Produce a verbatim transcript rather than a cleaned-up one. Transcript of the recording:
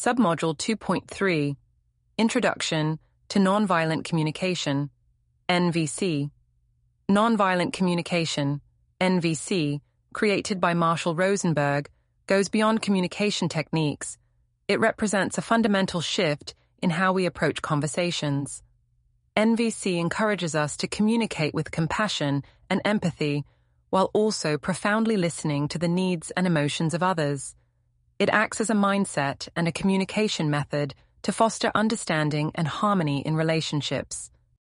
Submodule two point three, Introduction to Nonviolent Communication, N V C. Nonviolent communication, N V C, created by Marshall Rosenberg, goes beyond communication techniques. It represents a fundamental shift in how we approach conversations. N V C encourages us to communicate with compassion and empathy while also profoundly listening to the needs and emotions of others. It acts as a mindset and a communication method to foster understanding and harmony in relationships.